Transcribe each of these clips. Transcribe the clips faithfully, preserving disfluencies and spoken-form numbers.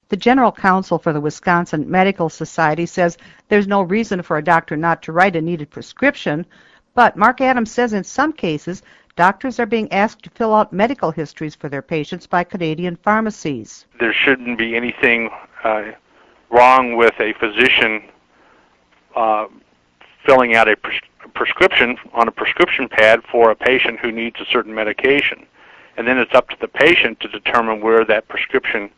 The general counsel for the Wisconsin Medical Society says there's no reason for a doctor not to write a needed prescription, but Mark Adams says in some cases doctors are being asked to fill out medical histories for their patients by Canadian pharmacies. There shouldn't be anything uh, wrong with a physician uh, filling out a pres prescription on a prescription pad for a patient who needs a certain medication. And then it's up to the patient to determine where that prescription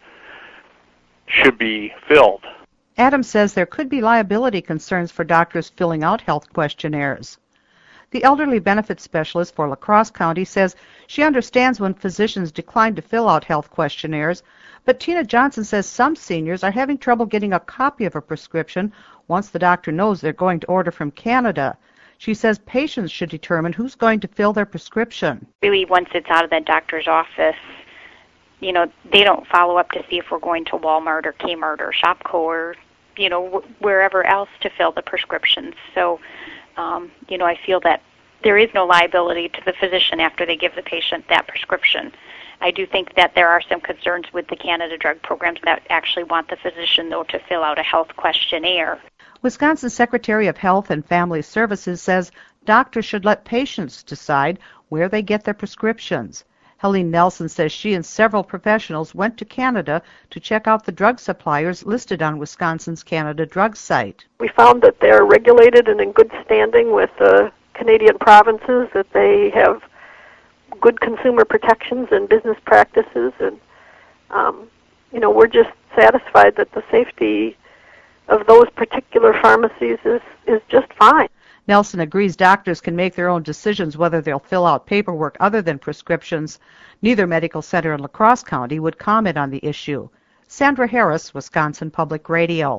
should be filled. Adams says there could be liability concerns for doctors filling out health questionnaires. The elderly benefits specialist for La Crosse County says she understands when physicians decline to fill out health questionnaires, but Tina Johnson says some seniors are having trouble getting a copy of a prescription once the doctor knows they're going to order from Canada. She says patients should determine who's going to fill their prescription. Really, once it's out of the doctor's office, you know, they don't follow up to see if we're going to Walmart or Kmart or Shopko or, you know, wh wherever else to fill the prescriptions. So, um, you know, I feel that there is no liability to the physician after they give the patient that prescription. I do think that there are some concerns with the Canada drug programs that actually want the physician, though, to fill out a health questionnaire. Wisconsin Secretary of Health and Family Services says doctors should let patients decide where they get their prescriptions. Helene Nelson says she and several professionals went to Canada to check out the drug suppliers listed on Wisconsin's Canada Drug site. We found that they're regulated and in good standing with the Canadian provinces, that they have good consumer protections and business practices, and um, you know, we're just satisfied that the safety of those particular pharmacies is, is just fine. Nelson agrees doctors can make their own decisions whether they'll fill out paperwork other than prescriptions. Neither medical center in La Crosse County would comment on the issue. Sandra Harris, Wisconsin Public Radio.